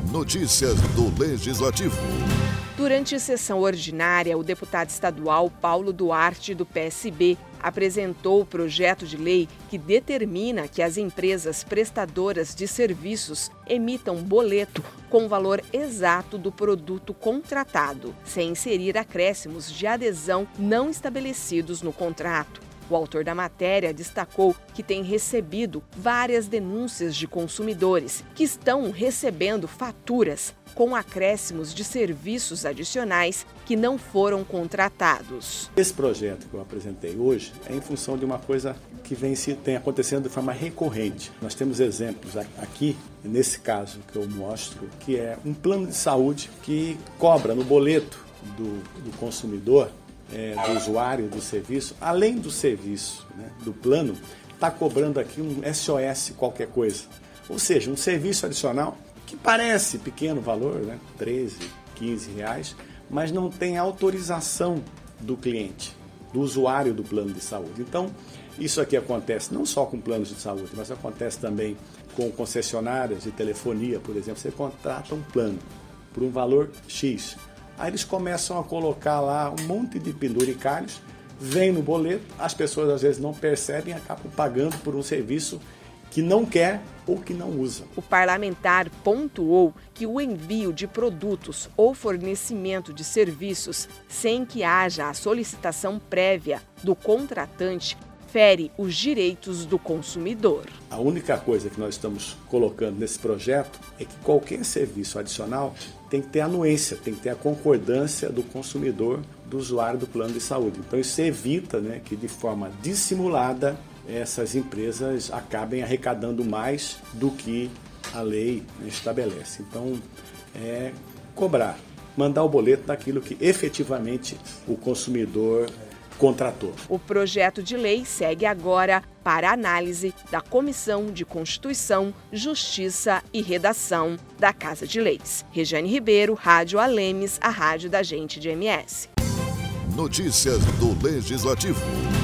Notícias do Legislativo. Durante a sessão ordinária, o deputado estadual Paulo Duarte, do PSB, apresentou o projeto de lei que determina que as empresas prestadoras de serviços emitam boleto com o valor exato do produto contratado, sem inserir acréscimos de adesão não estabelecidos no contrato. O autor da matéria destacou que tem recebido várias denúncias de consumidores que estão recebendo faturas com acréscimos de serviços adicionais que não foram contratados. Esse projeto que eu apresentei hoje é em função de uma coisa que tem acontecendo de forma recorrente. Nós temos exemplos aqui, nesse caso que eu mostro, que é um plano de saúde que cobra no boleto do consumidor, do usuário do serviço, além do serviço, do plano, está cobrando aqui um SOS qualquer coisa. Ou seja, um serviço adicional que parece pequeno valor, 13, 15 reais, mas não tem autorização do cliente, do usuário do plano de saúde. Então, isso aqui acontece não só com planos de saúde, mas acontece também com concessionárias de telefonia, por exemplo. Você contrata um plano por um valor X. Aí eles começam a colocar lá um monte de penduricalhos, vem no boleto, as pessoas às vezes não percebem e acabam pagando por um serviço que não quer ou que não usa. O parlamentar pontuou que o envio de produtos ou fornecimento de serviços sem que haja a solicitação prévia do contratante fere os direitos do consumidor. A única coisa que nós estamos colocando nesse projeto é que qualquer serviço adicional tem que ter anuência, tem que ter a concordância do consumidor, do usuário do plano de saúde. Então isso evita que de forma dissimulada essas empresas acabem arrecadando mais do que a lei estabelece. Então cobrar, mandar o boleto daquilo que efetivamente o consumidor contratou. O projeto de lei segue agora para análise da Comissão de Constituição, Justiça e Redação da Casa de Leis. Regiane Ribeiro, Rádio Alemes, a rádio da gente de MS. Notícias do Legislativo.